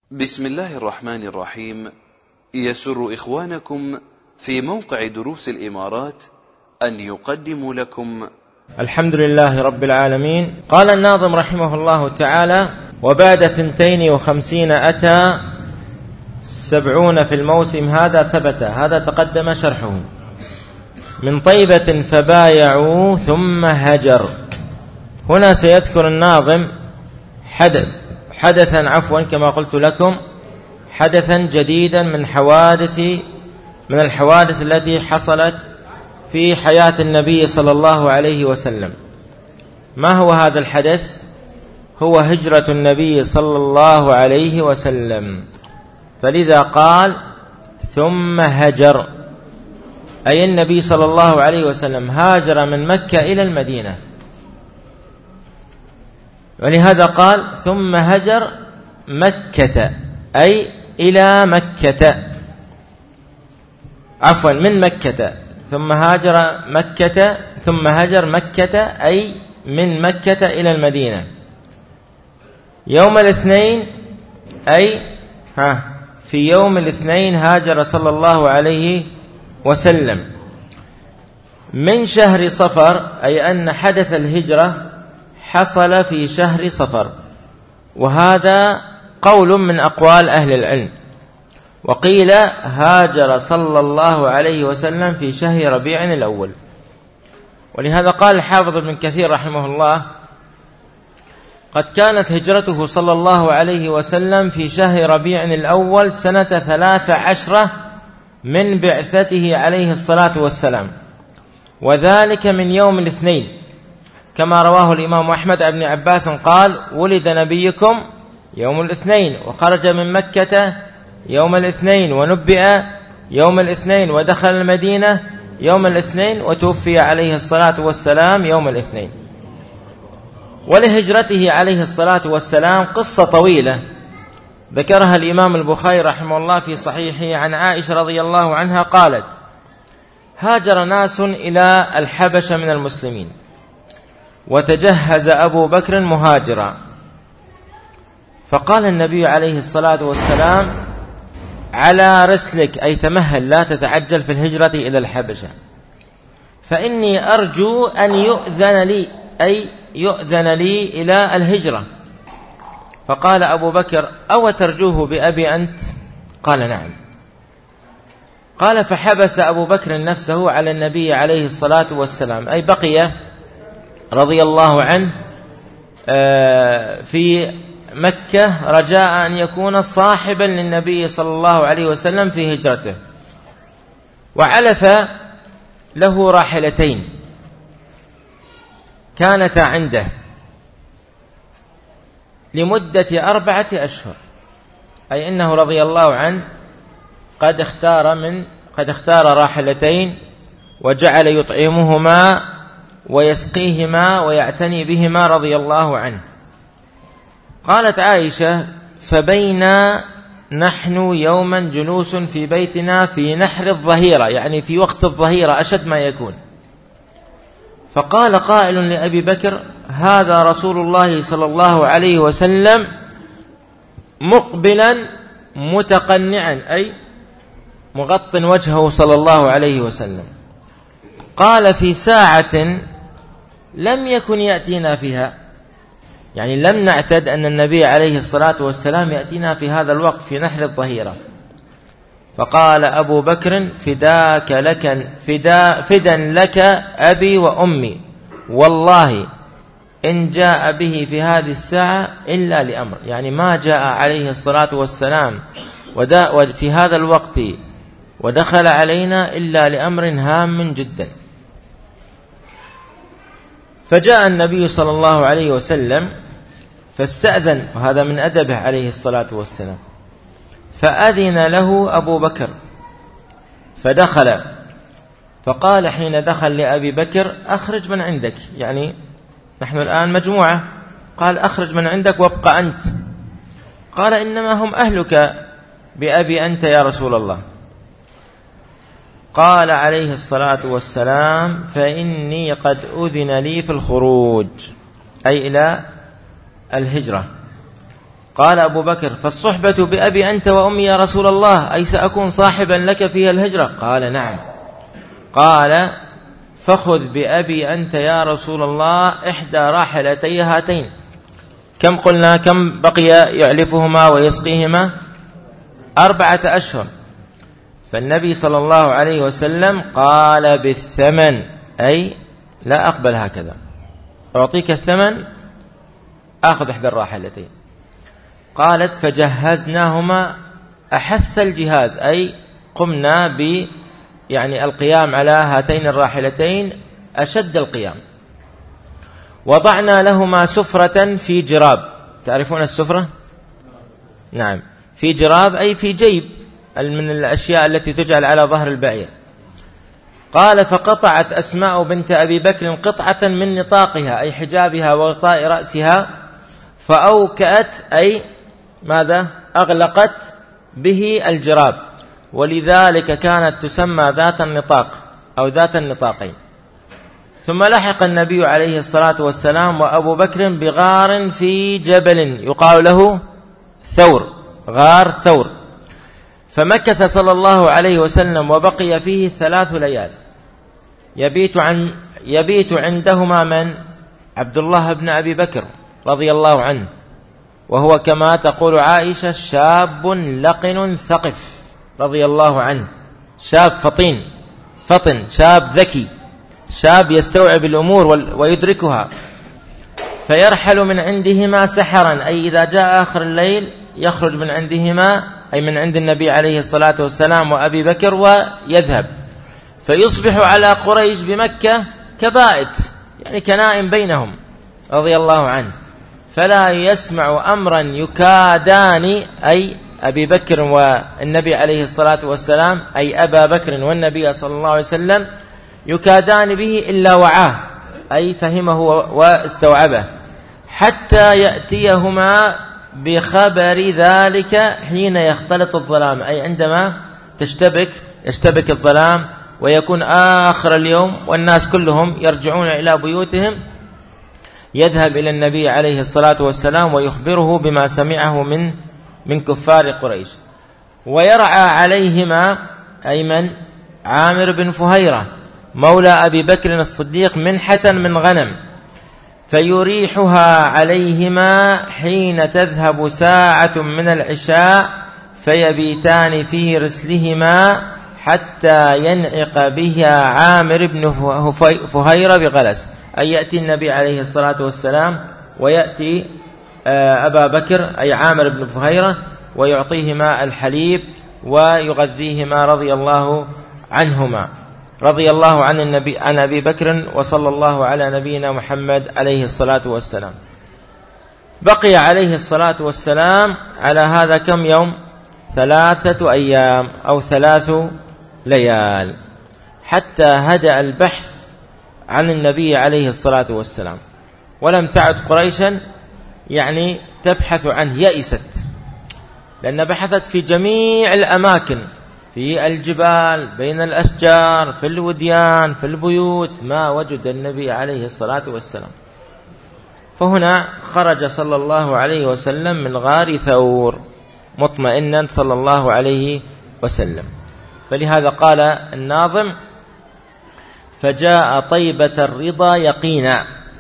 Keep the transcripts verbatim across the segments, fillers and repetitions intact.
بسم الله الرحمن الرحيم. يسر إخوانكم في موقع دروس الإمارات أن يقدموا لكم الحمد لله رب العالمين. قال الناظم رحمه الله تعالى: وبعد ثنتين وخمسين أتى سبعون في الموسم هذا ثبت. هذا تقدم شرحه. من طيبة فبايعوا ثم هجر. هنا سيذكر الناظم حدث حدثا عفوا كما قلت لكم حدثا جديدا من حوادث من الحوادث التي حصلت في حياة النبي صلى الله عليه وسلم. ما هو هذا الحدث؟ هو هجرة النبي صلى الله عليه وسلم. فلذا قال ثم هجر، أي النبي صلى الله عليه وسلم هاجر من مكة إلى المدينة، ولهذا قال ثم هجر مكة، أي إلى مكة، عفوا من مكة، ثم هاجر مكة ثم هجر مكة أي من مكة إلى المدينة. يوم الاثنين أي ها في يوم الاثنين هاجر صلى الله عليه وسلم من شهر صفر، أي أن حدث الهجرة حصل في شهر صفر، وهذا قول من أقوال أهل العلم. وقيل هاجر صلى الله عليه وسلم في شهر ربيع الأول. ولهذا قال الحافظ ابن كثير رحمه الله: قد كانت هجرته صلى الله عليه وسلم في شهر ربيع الأول سنة ثلاث عشرة من بعثته عليه الصلاة والسلام، وذلك من يوم الاثنين، كما رواه الإمام أحمد بن عباس قال: ولد نبيكم يوم الاثنين، وخرج من مكة يوم الاثنين، ونبئ يوم الاثنين، ودخل المدينة يوم الاثنين، وتوفي عليه الصلاة والسلام يوم الاثنين. ولهجرته عليه الصلاة والسلام قصة طويلة ذكرها الإمام البخاري رحمه الله في صحيحه عن عائشة رضي الله عنها قالت: هاجر ناس إلى الحبشة من المسلمين، وتجهز أبو بكر مهاجرا، فقال النبي عليه الصلاة والسلام: على رسلك، أي تمهل، لا تتعجل في الهجرة إلى الحبشة، فإني أرجو أن يؤذن لي، أي يؤذن لي إلى الهجرة. فقال أبو بكر: أو ترجوه بأبي أنت؟ قال: نعم. قال: فحبس أبو بكر نفسه على النبي عليه الصلاة والسلام، أي بقي رضي الله عنه في مكة رجاء أن يكون صاحبا للنبي صلى الله عليه وسلم في هجرته. وعلف له راحلتين كانتا عنده لمدة أربعة أشهر، أي إنه رضي الله عنه قد اختار من قد اختار راحلتين، وجعل يطعمهما ويسقيهما ويعتني بهما رضي الله عنه. قالت عائشة: فبينا نحن يوما جلوس في بيتنا في نحر الظهيرة، يعني في وقت الظهيرة أشد ما يكون، فقال قائل لأبي بكر: هذا رسول الله صلى الله عليه وسلم مقبلا متقنعا، أي مغط وجهه صلى الله عليه وسلم. قال: في ساعة لم يكن يأتينا فيها، يعني لم نعتد أن النبي عليه الصلاة والسلام يأتينا في هذا الوقت في نحر الظهيرة. فقال أبو بكر: فداك لك فدا فدا لك أبي وأمي، والله إن جاء به في هذه الساعة إلا لأمر، يعني ما جاء عليه الصلاة والسلام في هذا الوقت ودخل علينا إلا لأمر هام جدا. فجاء النبي صلى الله عليه وسلم فاستأذن، وهذا من أدبه عليه الصلاة والسلام، فأذن له أبو بكر فدخل. فقال حين دخل لأبي بكر: أخرج من عندك، يعني نحن الآن مجموعة، قال: أخرج من عندك وابقى أنت. قال: إنما هم أهلك بأبي أنت يا رسول الله. قال عليه الصلاة والسلام: فإني قد أذن لي في الخروج، أي إلى الهجرة. قال أبو بكر: فالصحبة بأبي أنت وأمي يا رسول الله، أي سأكون صاحبا لك فيها الهجرة؟ قال: نعم. قال: فخذ بأبي أنت يا رسول الله إحدى راحلتي هاتين. كم قلنا كم بقي يعلفهما ويسقيهما؟ أربعة أشهر. فالنبي صلى الله عليه وسلم قال بالثمن، أي لا أقبل هكذا، أعطيك الثمن، أخذ إحدى الراحلتين. قالت: فجهزناهما أحث الجهاز، أي قمنا ب يعني القيام على هاتين الراحلتين أشد القيام. وضعنا لهما سفرة في جراب. تعرفون السفرة؟ نعم، في جراب أي في جيب من الأشياء التي تجعل على ظهر البعير. قال: فقطعت أسماء بنت أبي بكر قطعة من نطاقها، أي حجابها وغطاء رأسها، فأوكأت، أي ماذا؟ أغلقت به الجراب، ولذلك كانت تسمى ذات النطاق أو ذات النطاقين. ثم لحق النبي عليه الصلاة والسلام وأبو بكر بغار في جبل يقال له ثور، غار ثور، فمكث صلى الله عليه وسلم وبقي فيه ثلاث ليال. يبيت, عن يبيت عندهما من؟ عبد الله بن أبي بكر رضي الله عنه، وهو كما تقول عائشة شاب لقن ثقف رضي الله عنه، شاب فطين فطن، شاب ذكي، شاب يستوعب الأمور ويدركها. فيرحل من عندهما سحرا، أي إذا جاء آخر الليل يخرج من عندهما، أي من عند النبي عليه الصلاة والسلام وأبي بكر، ويذهب فيصبح على قريش بمكة كبائت، يعني كنائم بينهم رضي الله عنه، فلا يسمع أمرا يكادان، أي أبي بكر والنبي عليه الصلاة والسلام، أي أبا بكر والنبي صلى الله عليه وسلم، يكادان به إلا وعاه، أي فهمه واستوعبه، حتى يأتيهما بخبر ذلك حين يختلط الظلام، أي عندما تشتبك يشتبك الظلام ويكون آخر اليوم والناس كلهم يرجعون إلى بيوتهم، يذهب إلى النبي عليه الصلاة والسلام ويخبره بما سمعه من من كفار قريش. ويرعى عليهما أيمن عامر بن فهيرة مولى أبي بكر الصديق منحة من غنم، فيريحها عليهما حين تذهب ساعة من العشاء، فيبيتان في رسلهما حتى ينعق بها عامر بن فهيرة بغلس، أي يأتي النبي عليه الصلاة والسلام ويأتي أبا بكر أي عامر بن فهيرة ويعطيهما الحليب ويغذيهما رضي الله عنهما، رضي الله عن النبي عن أبي بكر، وصلى الله على نبينا محمد عليه الصلاة والسلام. بقي عليه الصلاة والسلام على هذا كم يوم؟ ثلاثة أيام أو ثلاث ليال، حتى هدأ البحث عن النبي عليه الصلاة والسلام، ولم تعد قريشا يعني تبحث عنه، يئست، لأن بحثت في جميع الأماكن، في الجبال، بين الأشجار، في الوديان، في البيوت، ما وجد النبي عليه الصلاة والسلام. فهنا خرج صلى الله عليه وسلم من غار ثور مطمئنا صلى الله عليه وسلم. فلهذا قال الناظم: فجاء طيبة الرضا يقينا،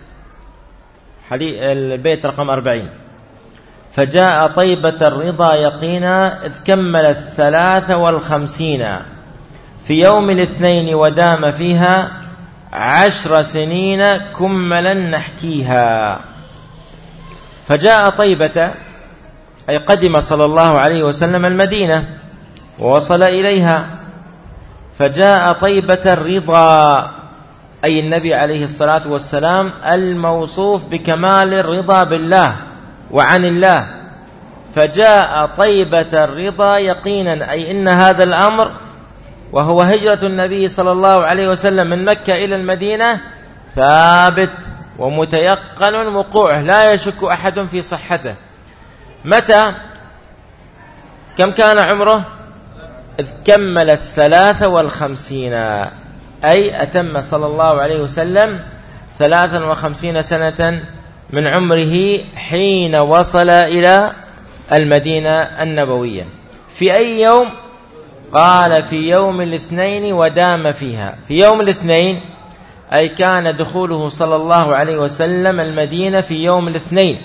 البيت رقم أربعين. فجاء طيبة الرضا يقينا إذ كمل الثلاث والخمسين في يوم الاثنين ودام فيها عشر سنين كملا نحكيها. فجاء طيبة أي قدم صلى الله عليه وسلم المدينة ووصل إليها. فجاء طيبة الرضا أي النبي عليه الصلاة والسلام الموصوف بكمال الرضا بالله وعن الله. فجاء طيبة الرضا يقينا أي إن هذا الأمر وهو هجرة النبي صلى الله عليه وسلم من مكة إلى المدينة ثابت ومتيقن وقوعه، لا يشك أحد في صحته. متى؟ كم كان عمره؟ إذ كمل الثلاث والخمسين، أي أتم صلى الله عليه وسلم ثلاثا وخمسين سنة من عمره حين وصل إلى المدينة النبوية. في أي يوم؟ قال في يوم الاثنين ودام فيها. في يوم الاثنين أي كان دخوله صلى الله عليه وسلم المدينة في يوم الاثنين،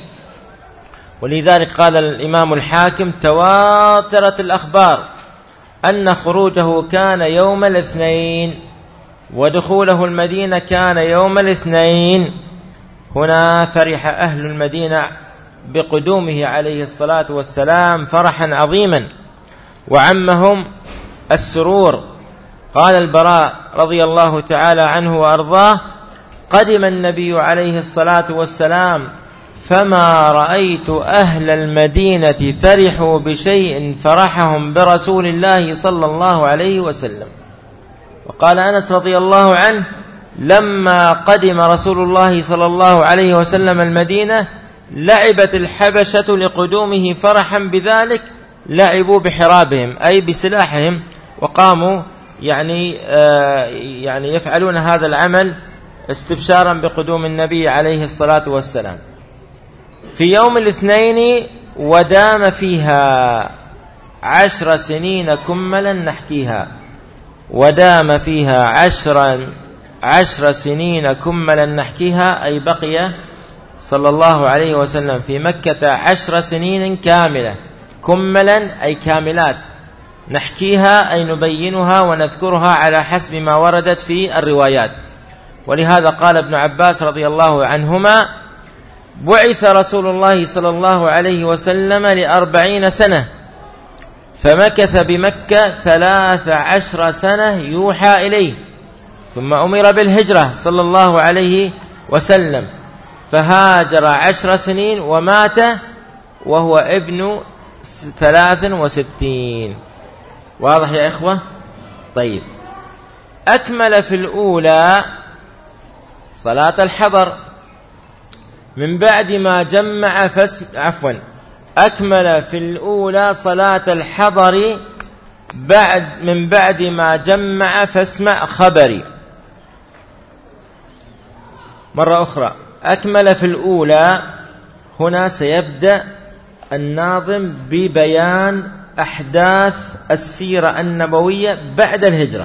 ولذلك قال الإمام الحاكم تواترت الأخبار أن خروجه كان يوم الاثنين ودخوله المدينة كان يوم الاثنين. هنا فرح أهل المدينة بقدومه عليه الصلاة والسلام فرحا عظيما وعمهم السرور. قال البراء رضي الله تعالى عنه وأرضاه: قدم النبي عليه الصلاة والسلام فما رأيت أهل المدينة فرحوا بشيء فرحهم برسول الله صلى الله عليه وسلم. وقال أنس رضي الله عنه: لما قدم رسول الله صلى الله عليه وسلم المدينة لعبت الحبشة لقدومه فرحا بذلك، لعبوا بحرابهم أي بسلاحهم، وقاموا يعني آه يعني يفعلون هذا العمل استبشارا بقدوم النبي عليه الصلاة والسلام. في يوم الاثنين ودام فيها عشر سنين كملا نحكيها، ودام فيها عشرا عشر سنين كملا نحكيها، أي بقي صلى الله عليه وسلم في مكة عشر سنين كاملة، كملا أي كاملات، نحكيها أي نبينها ونذكرها على حسب ما وردت في الروايات. ولهذا قال ابن عباس رضي الله عنهما: بعث رسول الله صلى الله عليه وسلم لأربعين سنة فمكث بمكة ثلاث عشر سنة يوحى إليه، ثم أمر بالهجرة صلى الله عليه وسلم فهاجر عشر سنين ومات وهو ابن ثلاث وستين. واضح يا إخوة؟ طيب، أكمل في الأولى صلاة الحضر من بعد ما جمع فس عفوا أكمل في الأولى صلاة الحضر بعد من بعد ما جمع فاسمع خبري. مرة أخرى، أكمل في الأولى، هنا سيبدأ الناظم ببيان أحداث السيرة النبوية بعد الهجرة،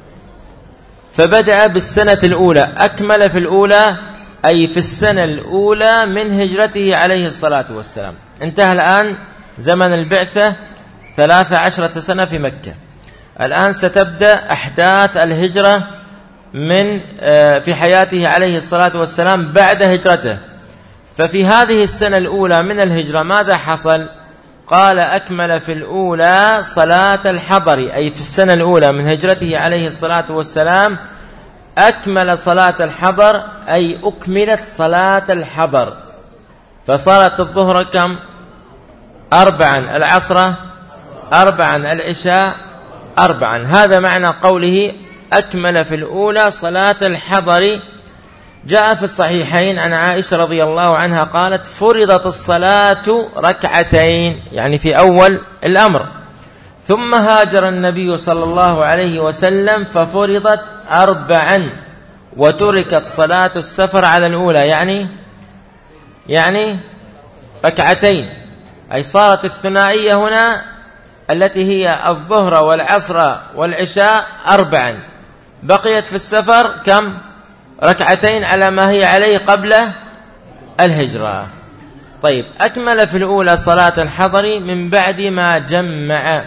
فبدأ بالسنة الأولى. أكمل في الأولى أي في السنة الأولى من هجرته عليه الصلاة والسلام. انتهى الآن زمن البعثة ثلاث عشرة سنة في مكة. الآن ستبدأ أحداث الهجرة من في حياته عليه الصلاة والسلام بعد هجرته. ففي هذه السنة الأولى من الهجرة ماذا حصل؟ قال: أكمل في الأولى صلاة الحضر، أي في السنة الأولى من هجرته عليه الصلاة والسلام أكمل صلاة الحضر، أي أكملت صلاة الحضر، فصارت الظهر كم؟ أربعا، العصر أربعا، العشاء أربعا. هذا معنى قوله أكمل في الأولى صلاة الحضر. جاء في الصحيحين عن عائشة رضي الله عنها قالت: فرضت الصلاة ركعتين، يعني في أول الأمر، ثم هاجر النبي صلى الله عليه وسلم ففرضت أربعا وتركت صلاة السفر على الأولى، يعني يعني ركعتين، أي صارت الثنائية هنا التي هي الظهر والعصر والعشاء أربعا، بقيت في السفر كم؟ ركعتين على ما هي عليه قبل الهجرة. طيب، أكمل في الأولى صلاة الحضر من بعد ما جمع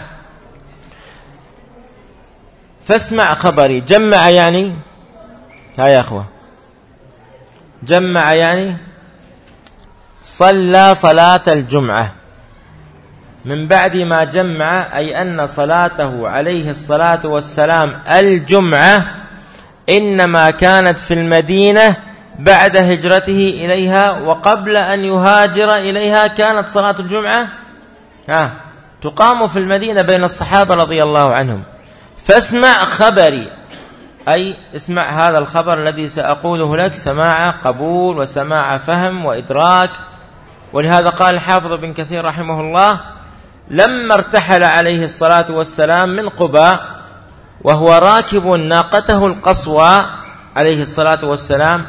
فاسمع خبري. جمع يعني ها يا أخوة، جمع يعني صلى صلاة الجمعة. من بعد ما جمع أي أن صلاته عليه الصلاة والسلام الجمعة إنما كانت في المدينة بعد هجرته إليها، وقبل أن يهاجر إليها كانت صلاة الجمعة ها تقام في المدينة بين الصحابة رضي الله عنهم. فاسمع خبري، أي اسمع هذا الخبر الذي سأقوله لك سماع قبول وسماع فهم وإدراك. ولهذا قال الحافظ بن كثير رحمه الله: لما ارتحل عليه الصلاة والسلام من قباء وهو راكب ناقته القصوى عليه الصلاة والسلام،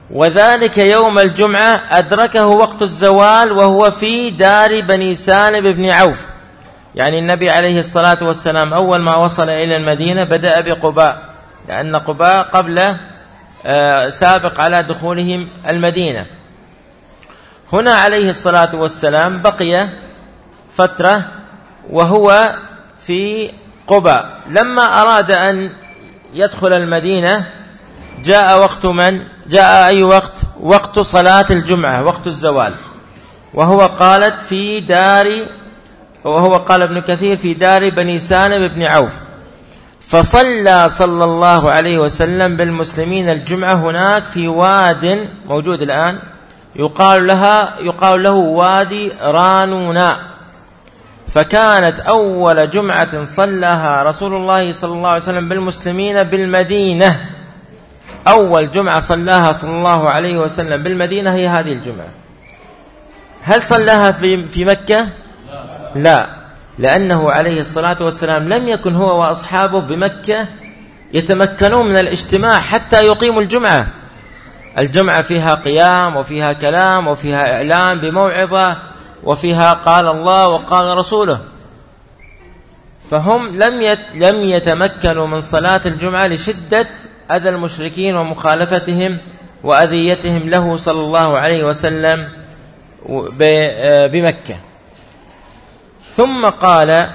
وذلك يوم الجمعة أدركه وقت الزوال وهو في دار بني سالم بن عوف. يعني النبي عليه الصلاة والسلام أول ما وصل إلى المدينة بدأ بقباء، لأن قباء قبل سابق على دخولهم المدينة. هنا عليه الصلاة والسلام بقي فترة وهو في قباء. لما أراد أن يدخل المدينة جاء وقت من؟ جاء أي وقت؟ وقت صلاة الجمعة، وقت الزوال، وهو قالت في دار وهو قال ابن كثير في دار بني سالم بن عوف. فصلى صلى الله عليه وسلم بالمسلمين الجمعة هناك في واد موجود الآن يقال لها يقال له وادي رانونا. فكانت أول جمعة صلىها رسول الله صلى الله عليه وسلم بالمسلمين بالمدينة. أول جمعة صلىها صلى الله عليه وسلم بالمدينة هي هذه الجمعة. هل صلىها في في مكة؟ لا، لأنه عليه الصلاة والسلام لم يكن هو وأصحابه بمكة يتمكنون من الاجتماع حتى يقيموا الجمعة. الجمعة فيها قيام وفيها كلام وفيها إعلان بموعظة وفيها قال الله وقال رسوله، فهم لم لم يتمكنوا من صلاة الجمعة لشدة أذى المشركين ومخالفتهم وأذيتهم له صلى الله عليه وسلم بمكة. ثم قال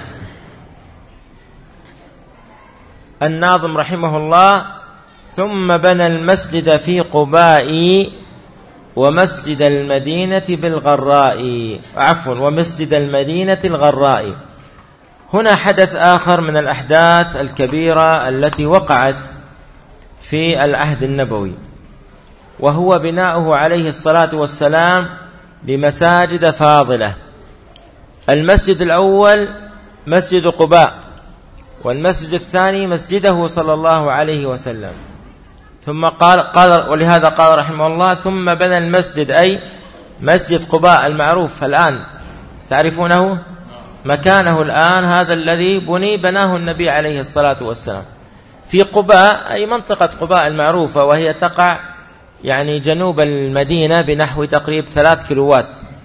الناظم رحمه الله: ثم بنى المسجد في قباء ومسجد المدينة بالغراء عفوا ومسجد المدينة الغراء. هنا حدث آخر من الأحداث الكبيرة التي وقعت في العهد النبوي، وهو بناؤه عليه الصلاة والسلام لمساجد فاضلة. المسجد الأول مسجد قباء، والمسجد الثاني مسجده صلى الله عليه وسلم. ثم قال, قال ولهذا قال رحمه الله: ثم بنى المسجد، أي مسجد قباء المعروف الآن تعرفونه مكانه الآن، هذا الذي بني بناه النبي عليه الصلاة والسلام في قباء، أي منطقة قباء المعروفة، وهي تقع يعني جنوب المدينة بنحو تقريب ثلاث كيلوات.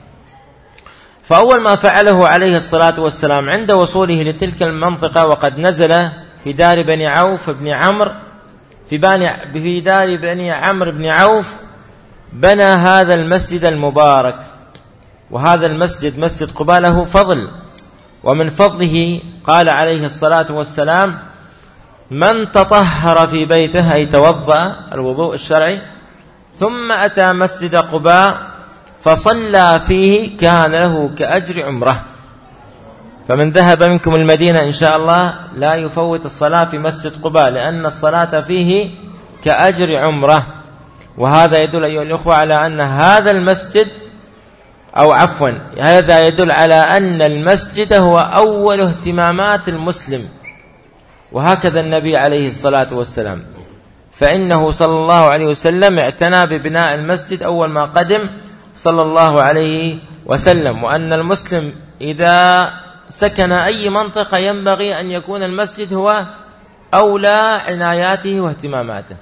فأول ما فعله عليه الصلاة والسلام عند وصوله لتلك المنطقة وقد نزل في دار بني عوف بن عمرو في, في دار بني عمرو بن عوف، بنى هذا المسجد المبارك. وهذا المسجد مسجد قباء له فضل، ومن فضله قال عليه الصلاة والسلام: من تطهر في بيته، أي توضأ الوضوء الشرعي، ثم أتى مسجد قباء فصلى فيه كان له كأجر عمره. فمن ذهب منكم المدينة إن شاء الله لا يفوت الصلاة في مسجد قباء، لأن الصلاة فيه كأجر عمره. وهذا يدل أيها الأخوة على أن هذا المسجد أو عفوا هذا يدل على أن المسجد هو أول اهتمامات المسلم، وهكذا النبي عليه الصلاة والسلام، فإنه صلى الله عليه وسلم اعتنى ببناء المسجد أول ما قدم صلى الله عليه وسلم. وأن المسلم إذا سكن أي منطقة ينبغي أن يكون المسجد هو أولى عناياته واهتماماته.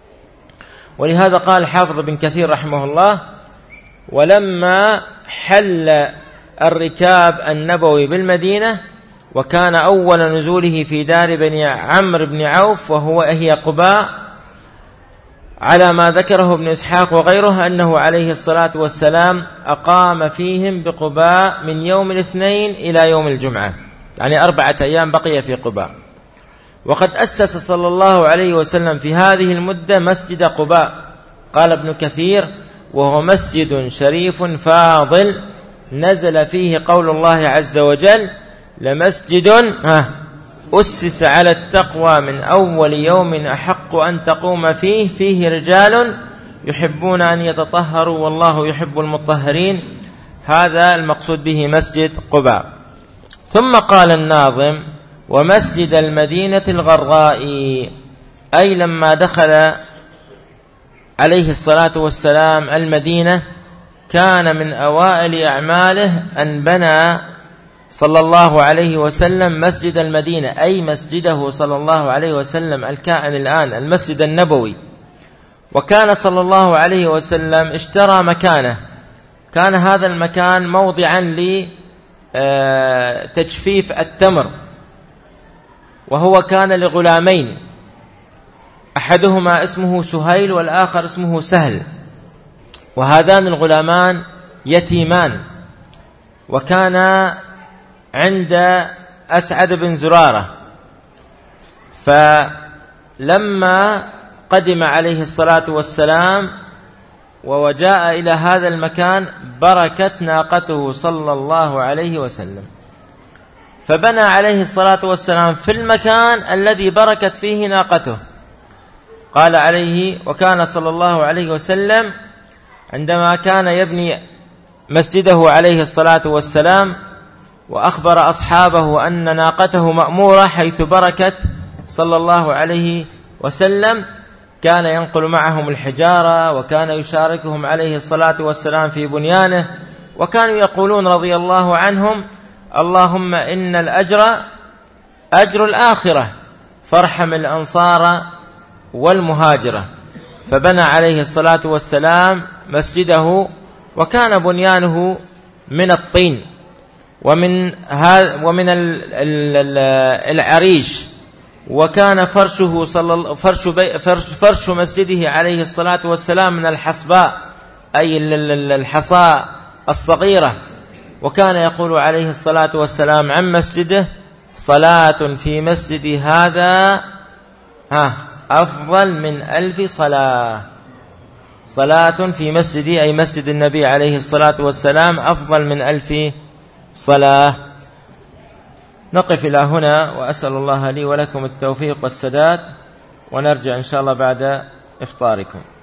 ولهذا قال الحافظ بن كثير رحمه الله: ولما حل الركاب النبوي بالمدينة وكان أول نزوله في دار بني عمرو بن عوف وهو هي قباء، على ما ذكره ابن إسحاق وغيره أنه عليه الصلاة والسلام أقام فيهم بقباء من يوم الاثنين إلى يوم الجمعة، يعني أربعة أيام بقي في قباء. وقد أسس صلى الله عليه وسلم في هذه المدة مسجد قباء. قال ابن كثير: وهو مسجد شريف فاضل نزل فيه قول الله عز وجل: لمسجد أسس على التقوى من أول يوم أحق أن تقوم فيه فيه رجال يحبون أن يتطهروا والله يحب المطهرين. هذا المقصود به مسجد قباء. ثم قال الناظم: ومسجد المدينة الغراء، أي لما دخل عليه الصلاة والسلام المدينة كان من أوائل أعماله أن بنى صلى الله عليه وسلم مسجد المدينة، أي مسجده صلى الله عليه وسلم الكائن الآن المسجد النبوي. وكان صلى الله عليه وسلم اشترى مكانه، كان هذا المكان موضعا لتجفيف التمر، وهو كان لغلامين، أحدهما اسمه سهيل والآخر اسمه سهل، وهذان الغلامان يتيمان، وكان عند أسعد بن زرارة. فلما قدم عليه الصلاة والسلام وجاء إلى هذا المكان بركت ناقته صلى الله عليه وسلم، فبنى عليه الصلاة والسلام في المكان الذي بركت فيه ناقته. قال عليه: وكان صلى الله عليه وسلم عندما كان يبني مسجده عليه الصلاة والسلام وأخبر أصحابه أن ناقته مأمورة حيث بركت صلى الله عليه وسلم، كان ينقل معهم الحجارة، وكان يشاركهم عليه الصلاة والسلام في بنيانه، وكانوا يقولون رضي الله عنهم: اللهم إن الأجر أجر الآخرة فارحم الأنصار والمهاجرة. فبنى عليه الصلاة والسلام مسجده، وكان بنيانه من الطين ومن ومن العريش، وكان فرشه صلى فرش فرش, فرش مسجده عليه الصلاة والسلام من الحصباء، أي الحصاء الصغيرة. وكان يقول عليه الصلاة والسلام عن مسجده: صلاة في مسجد هذا ها أفضل من ألف صلاة. صلاة في مسجدي أي مسجد النبي عليه الصلاة والسلام أفضل من ألف صلاة. نقف إلى هنا، وأسأل الله لي ولكم التوفيق والسداد، ونرجع إن شاء الله بعد إفطاركم.